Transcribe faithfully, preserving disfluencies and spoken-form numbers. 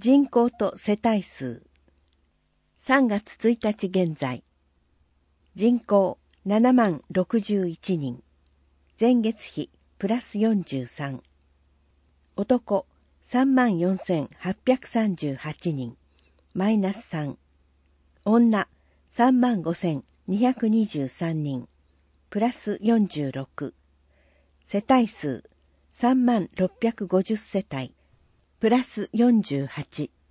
人口と世帯数。さんがつついたち現在。人口ななまんろくじゅういちにん。前月比プラスよんじゅうさん。男さんまんよんせんはっぴゃくさんじゅうはちにん。マイナスさん。女さんまんごせんにひゃくにじゅうさんにん。プラスよんじゅうろく。世帯数さんまんろっぴゃくごじゅう世帯。プラスよんじゅうはち。